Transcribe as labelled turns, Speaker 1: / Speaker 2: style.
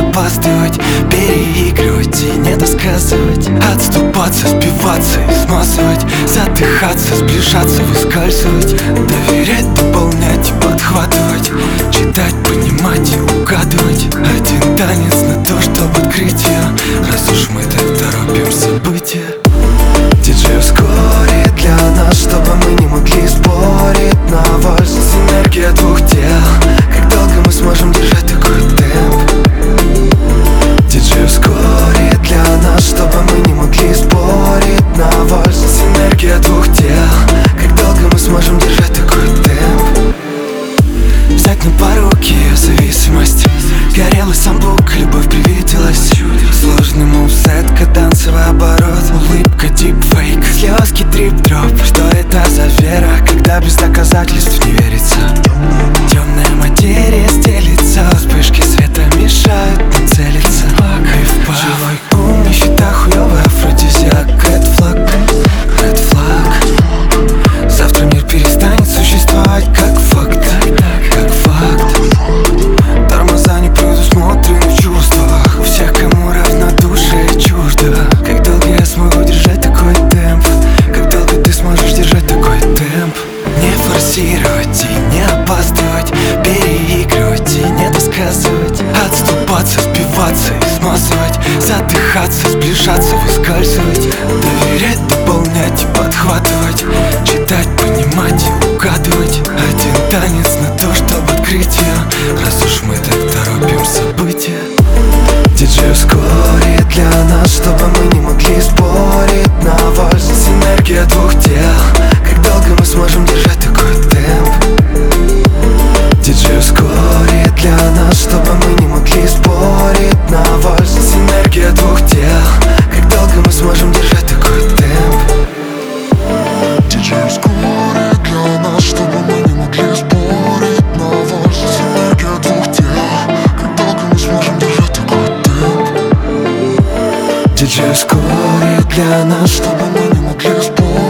Speaker 1: опаздывать, переигрывать и не досказывать, отступаться, сбиваться и смазывать, задыхаться, сближаться, выскальзывать, доверять, дополнять и подхватывать, читать, понимать и угадывать. Один танец на то, чтобы открыть ее, раз уж мы так торопим события. Диджей ускорит для нас, чтобы мы не могли спорить на важность. Энергия двух тел, как долго мы сможем держать такой темп? Диджей ускорит для нас, чтобы мы не могли спорить на важность. Энергия двух тел, как долго мы сможем держать такой темп? Взять на поруки ее зависимость, горелый самбук, любовь привиделась. Сложный мувсет, кадансовый оборот, улыбка, дипфейк, слезки, трип-дроп. Что это за вера, когда без доказательств не верится? Темная материя стелится, вспышки света мешают нам целиться. Живой ум, нищета, хуёвый афродизиак. Red flag, red flag. Завтра мир перестанет существовать как факт, как факт. Тормоза не предусмотрены в чувствах у всех, кому равнодушие чуждо. Как долго я смогу держать такой темп? Как долго ты сможешь держать такой темп? Не форсировать и не опаздывать, переигрывать и не досказывать, отступаться, сбиваться и смазывать, задыхаться, сближаться, выскальзывать, доверять, дополнять и подхватывать, читать, понимать и угадывать. Один танец на то, чтобы открыть ее, раз уж мы так торопим события. Диджей ускорит для нас, чтобы мы не могли спорить на важность. Энергия двух тел, как долго мы сможем держать такой темп? Диджей ускорит для нас, чтобы мы не могли спорить на важность. Энергия двух тел, как долго мы сможем держать такой темп?
Speaker 2: Диджей ускорит для нас, чтобы мы не могли спорить на важность. Энергия двух тел, как долго мы сможем держать такой темп?
Speaker 1: Диджей ускорит для нас,
Speaker 2: Чтобы мы не могли спорить